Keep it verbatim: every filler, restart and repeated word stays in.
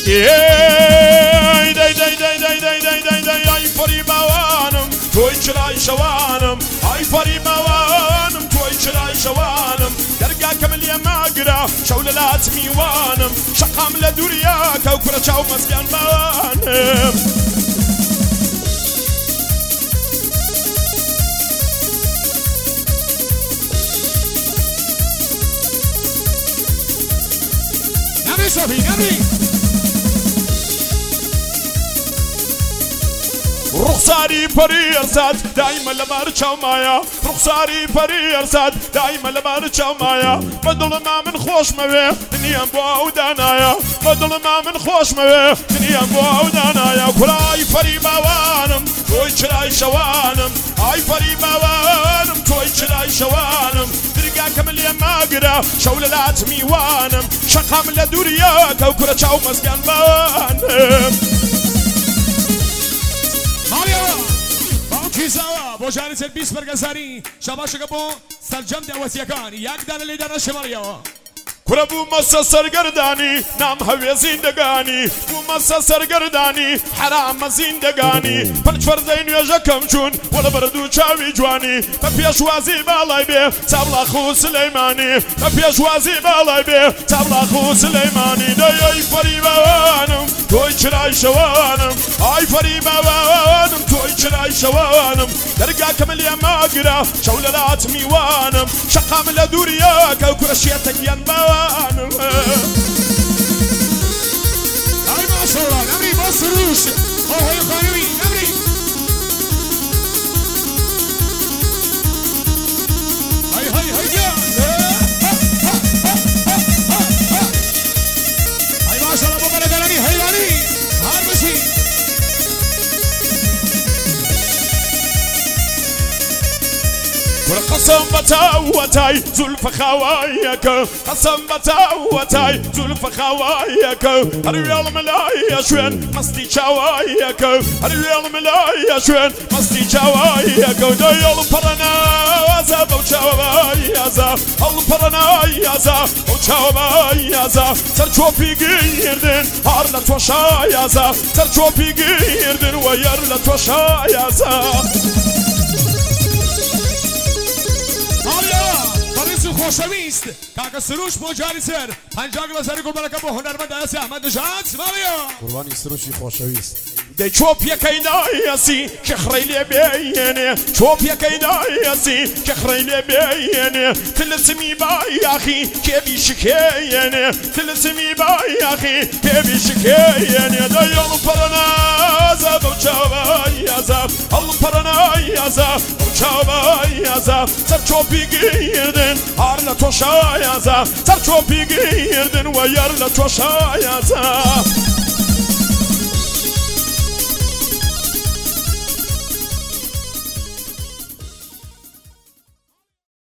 داي داي داي داي داي داي داي داي اي فريما وانم توي شراي شوانم اي فريما وانم توي شراي شوانم درقا كمل يا ماقرا شوللات ميوانم شقام لدورياك وكرة شاو مسكن بانم صافي قبلي رخصاري بري ارساد دايما لما رجعوا معايا رخصاري بري ارساد دايما لما رجعوا معايا بدل ما من خوش ما دنيا بوا ودانايا بدل ما من خوش ما دنيا بوا ودانايا كراي فري موانم توي شراي شوانم اي فري موانم توي شراي شوانم درقا كمل يا ماقرا شوللات ميوانم شقام لدورياك وكرة شاو مسكن بانم كيساوا بوجاني سلبيس برقصاني شباشا قبو سرجم دعوتيكاني يقدر اللي دانا شماليا كربو مسا سرگردانی نام هوی زندگانی بو مسا سرگردانی حرام زندگانی پنج فردین یا جکم چون ولا بردو چاوی جوانی بپیش وازی بالای بی تابلا خو سلیمانی بپیش وازی بالای بی تابلا خو سلیمانی دای فریبا وانم توی چرای شوانم آی فریبا وانم توی چرای شوانم درگا کمل یا ماگرا شوللات میوانم شقام لدوریا که کرشیتک ین با Ay maşallah, Emri bastırmış. Ahoy Emri, Emri. Hay hay hay ya. Ay maşallah bu bana galani hayvani. Harbici. قسم بتاوتاي زلف خواياك قسم بتاوتاي زلف خواياك الريال ملايا شوين مستي شواياك الريال ملايا شوين مستي شواياك دايل برنا وزا وشوايازا البرنا يازا وشوايازا سرچوبي girdin harla toşayaza سرچوبي girdin ويرلا toşayaza خوشویست کاکا سروش بوجاری سر پنجاه گلا سری قربان که با هنرمند دست احمد نژاد سمالیا قربانی سروشی خوشویست دي شوف يا كينايسي كخريلي بيني شوف يا كينايسي كخريلي بيني تلسمي باي يا اخي كيفي شكيني تلسمي باي يا اخي كيفي شكيني دا يوم برنا زاب وشاويازا البرنا يازا وشاويازا سرچوبي girdin harla toşayaza سرچوبي girdin ويرلا toşayaza